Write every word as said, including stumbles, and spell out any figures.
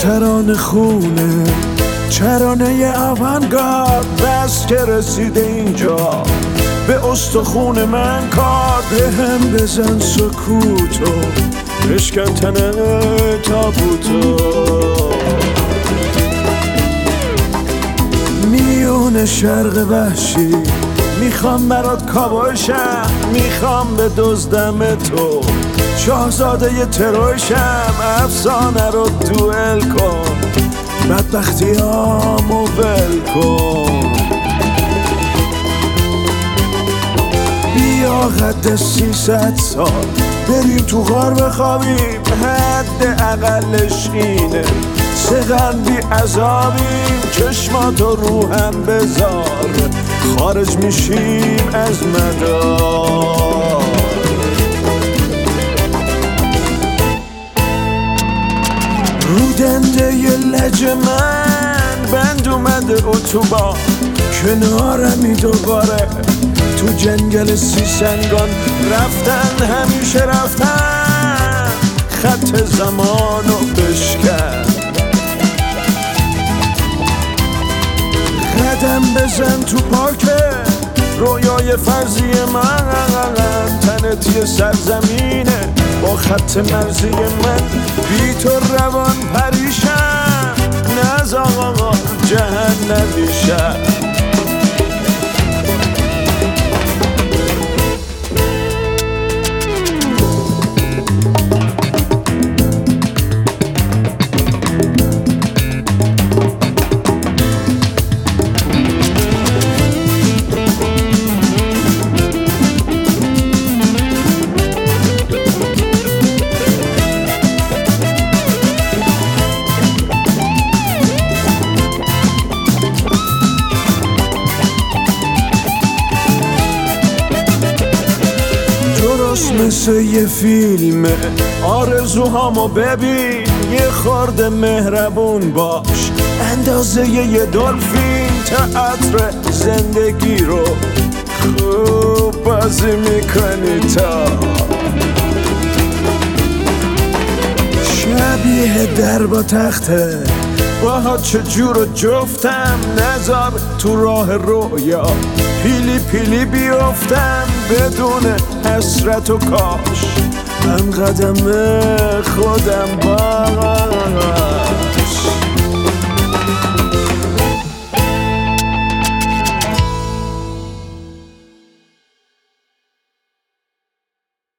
ترانه خونه، ترانه آوانگارد، بس که رسیده اینجا به استخون من کار. به هم بزن سکوتو، بشکن تنه تابوتو، میون شرق وحشی میخوام برات کابوشم، میخوام به دزدم تو شاهزاده ی تروشم. افسانه رو دوئل کن، بدبختیامو ول کن. بیا قد سیصد سال بریم تو غار بخوابیم، حد اقلش اینه سقن بی عذابیم. چشماتو روهم بذار، خارج میشیم از مدار. رودنده ی لج من بند اومده اتوبان، کنارمی دوباره تو جنگل سیسنگان. رفتن همیشه رفتن، خط زمانو بشکن. قدم بزن تو پارک رویای فرضی من، تنت یه سرزمینه با خط مرزی من. بی تو روان پریشم، نز آقا جهنمیشم. مثل یه فیلمه، آرزوهامو ببین، یه خورده مهربون باش، اندازه یه دلفین. تئاتر زندگی رو خوب بازی میکنی تا شبیه در با تخته. باهات چجور و جفتم، نذار تو راه رویا پیلی پیلی بیفتم بدون حسرت و کاش. من قدم خودم با